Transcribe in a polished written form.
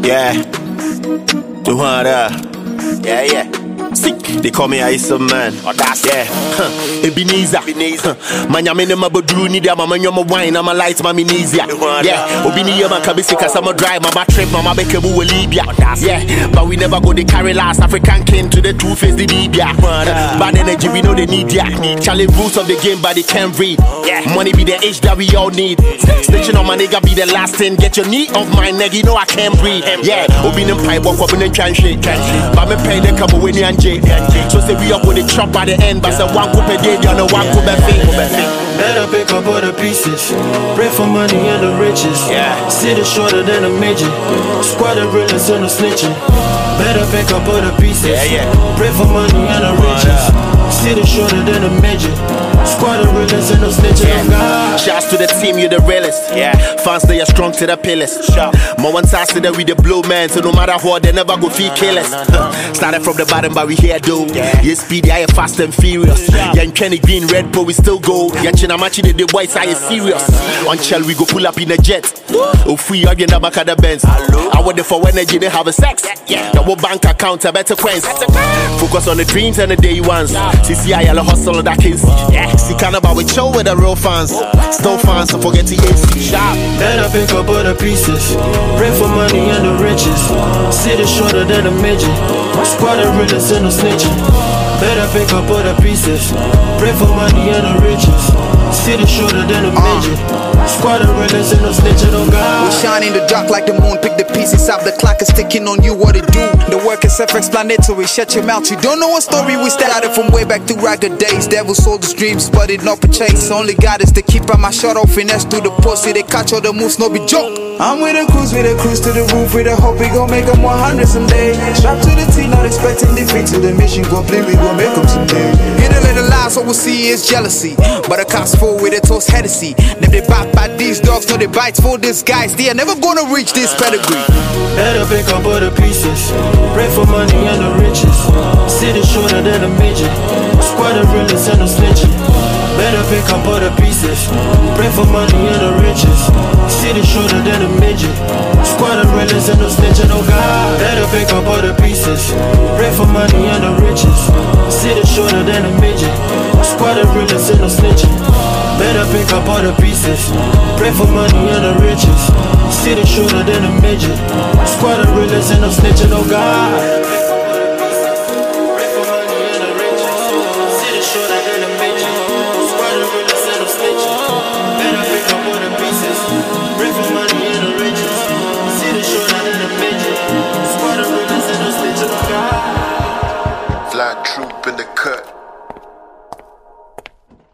Yeah. Do yeah, yeah. Sick. They call me Isa man. Oh, that's yeah. Ebenezer. Manyame ne mabodru ni dia mama nyoma wine I'm a light mama nizia. Yeah. Obini yama kabisi cause I'm a drive mama trip mama bekebu we Libya. Yeah. But we never go the carry last African king to the two-face the Libya. Bad energy we know they need ya. Challenge rules of the game but they can't read. Yeah. Money be the age that we all need. Snitching on my nigga be the last thing. Get your knee off my neck, you know I can't breathe. Yeah. Obini pipe walk up in the can shake. But me pay the couple when you and Jay. So say we up with the chop by the end, but say one coupe a day, you know one coupe a fee. Better pick up all the pieces. Pray for money and the riches. Yeah. City shorter than a midget. Squad of realers and no snitching. Better pick up all the pieces. Yeah. Pray for money and the riches. City shorter than a midget. Squad of realers and no snitching. Yeah. Shouts to the team, you the realest. Yeah. Fans they are strong to the pillars. More one side that we the blue man, so no matter what they never go feel killers. Started from the bottom, but we here though. Yeah, speedy, I fast and furious. Yeah, and Kenny Green, Red Bull, we still go. Yeah, Chinamachi, the boys, I serious. On Shell, we go pull up in a jet. Oh, free, I get the back of the Benz. I want the for energy, they have a sex. Double bank account, a better quest. Focus on the dreams and the day ones. CCI, a hustle that can see. See, Canada, we chill with the real fans. Still fans, so forget the AC. Sharp. Better pick up all the pieces. Pray for money and the riches. City shorter than a midget. Squad of realers and no snitching. Better pick up all the pieces. Pray for money and the riches. City shorter than a midget. Squad of realers and no snitching. Oh God. We shine in the dark like the moon. Pick the pieces up. The clock is ticking on you. What it do? The work is self-explanatory. Shut your mouth. You don't know a story. We started from way back to ragged days. Devil sold his dreams, but it not purchase. Only God is the keeper. My shut off finesse to the pussy. They catch all the moves, no be joke. I'm with a cruise to the roof with a hope we gon' make them 100 someday. Strapped to the T, not expecting defeat to the mission complete. We gon' make them someday. In a little lies, all we see is jealousy. But a cops full with a toast Hennessy. Them they bite by these dogs, no they bites for these guys. They are never gonna reach this pedigree. Better pick up all the pieces. Pray for money and the riches. City shorter than a midget. Squad of realers and no snitching. Better pick up all the pieces. Pray for money and the riches. City shorter than a midget. Squad of realers and no snitching. Oh God. Better pick up all the pieces. Pray for money and the riches. City shorter than a midget. Squad of realers and no snitching. Better pick up all the pieces. Pray for money and the riches. City shorter than a midget. Squad of realers and no snitching. Oh God. Fly troop in the cut.